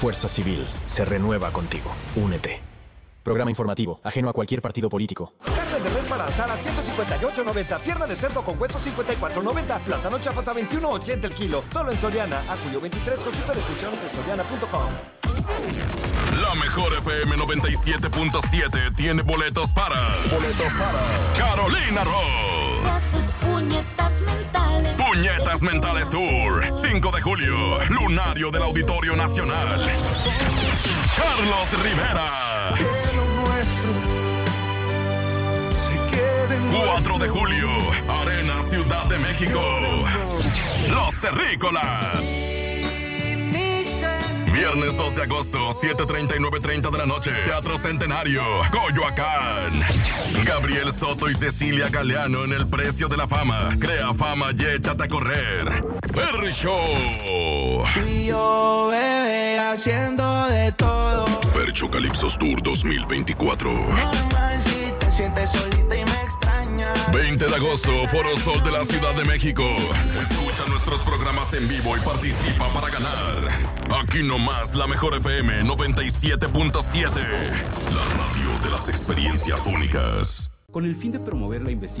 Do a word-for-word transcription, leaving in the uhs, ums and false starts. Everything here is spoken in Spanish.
Fuerza Civil se renueva contigo. Únete. Programa informativo, ajeno a cualquier partido político. Carne de res para asar a ciento cincuenta y ocho noventa. Pierna de cerdo con hueso cincuenta y cuatro noventa. Plátano chapas a veintiuno ochenta el kilo. Solo en Soriana. A julio veintitrés. Consulta restricciones en soriana punto com. La mejor F M noventa y siete punto siete tiene boletos para... Boletos para... Carolina Ross. Por tus puñetas mentales. Puñetas Mentales Tour. cinco de julio. Lunario del Auditorio Nacional. Carlos Rivera. Que lo nuestro se quede en cuatro de julio. Arena Ciudad de México. Los Terrícolas. Viernes dos de agosto, siete treinta y nueve treinta de la noche. Teatro Centenario, Coyoacán. Gabriel Soto y Cecilia Galeano en El Precio de la Fama. Crea fama y échate a correr. Perry Show. y yo, bebé, haciendo de todo. Percho Calipsos Tour dos mil veinticuatro. Normal si te sientes solita y me extrañas. veinte de agosto, Foro Sol de la Ciudad de México. Escucha nuestros programas en vivo y participa para ganar. Aquí nomás, la mejor F M noventa y siete punto siete. La radio de las experiencias únicas. Con el fin de promover la investigación